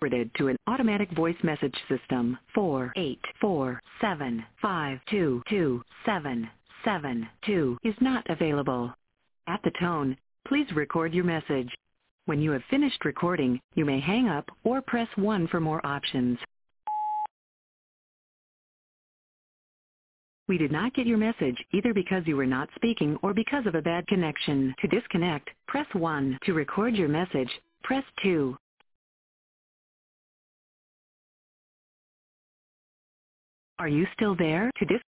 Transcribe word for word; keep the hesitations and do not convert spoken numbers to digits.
forwarded to an automatic voice message system. four eight four seven five two two seven seven two is not available. At the tone, please record your message. When you have finished recording, you may hang up or press one for more options. We did not get your message either because you were not speaking or because of a bad connection. To disconnect, press one. To record your message, press two. Are you still there? To dis-